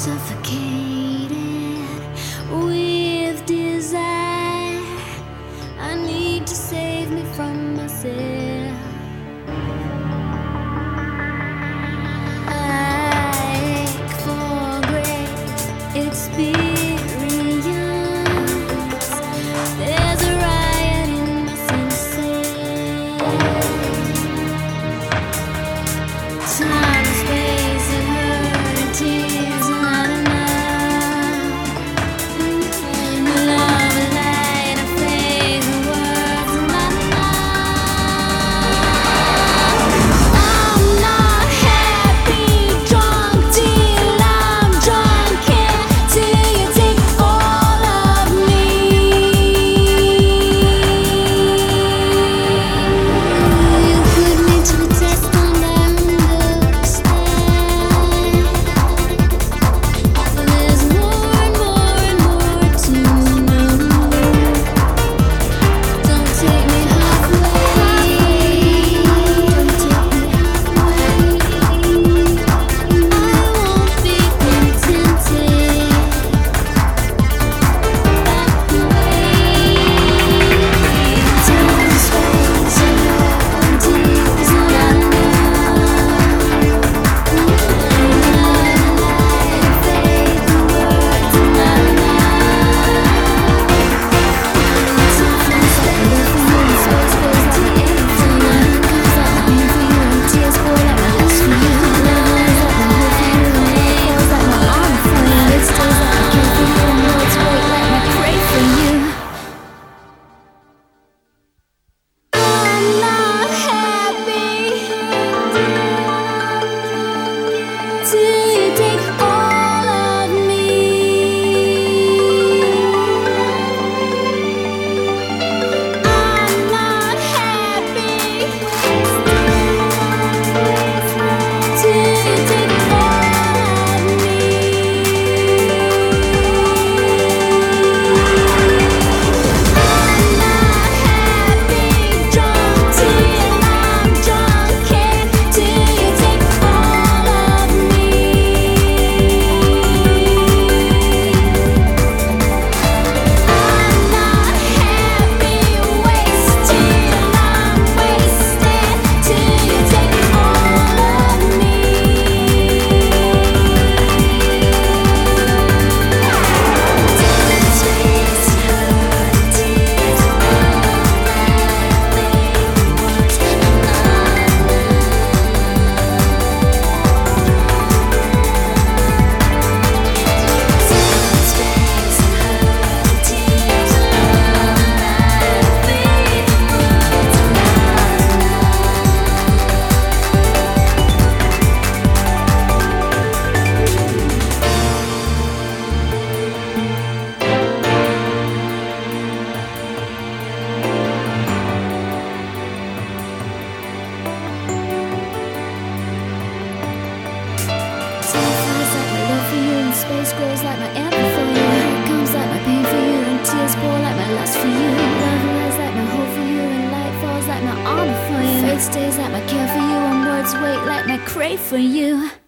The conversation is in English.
suffocated with desire. I need to save me from myself. I ache for grace, experience. There's a riot in my senses. Time, space, and hurt, and tears, not enough. Love, light, and faith, and words, not enough. I'm not happy, drunk till I'm drunk, till you take all of me. You put me to the test and I understand. There's more and more and more to know. Don't take me halfway. Don't take me halfway. I won't be contented that way. Time, space, and tears, not enough. I'm not happy till you take all of me. I'm not happy till you take all of me. I'm not happy, drunk till I'm drunk, till you take all of me. I'm not happy, wasted, I'm wasted, till you take all of me. Space grows like my anthem for you. It comes like my pain for you, and tears pour like my lust for you. Love rise like my hope for you, and light falls like my honor for you. Faith stays like my care for you, and words wait like my crave for you.